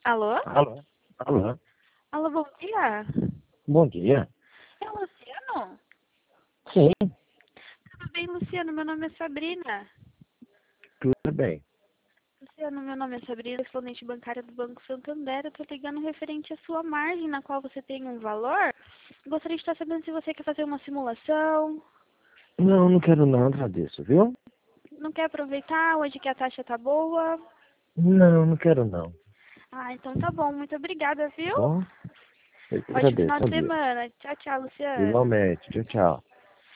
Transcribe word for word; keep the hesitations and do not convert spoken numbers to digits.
Alô? Alô? Alô? Alô, bom dia. Bom dia. É o Luciano? Sim, Tudo bem, Luciano? Meu nome é Sabrina. tudo bem. Luciano, meu nome é Sabrina, correspondente bancária do Banco Santander. Eu tô ligando referente à sua margem, na qual você tem um valor. Gostaria de estar sabendo se você quer fazer uma simulação. Não, não quero não, agradeço, viu? Não quer aproveitar hoje que a taxa tá boa? Não, não quero não. Ah, então tá bom. Muito obrigada, Tá viu? bom? Eu que Ótimo final agradeço, de bom dia. semana. Tchau, tchau, Luciano. Igualmente. Tchau, tchau.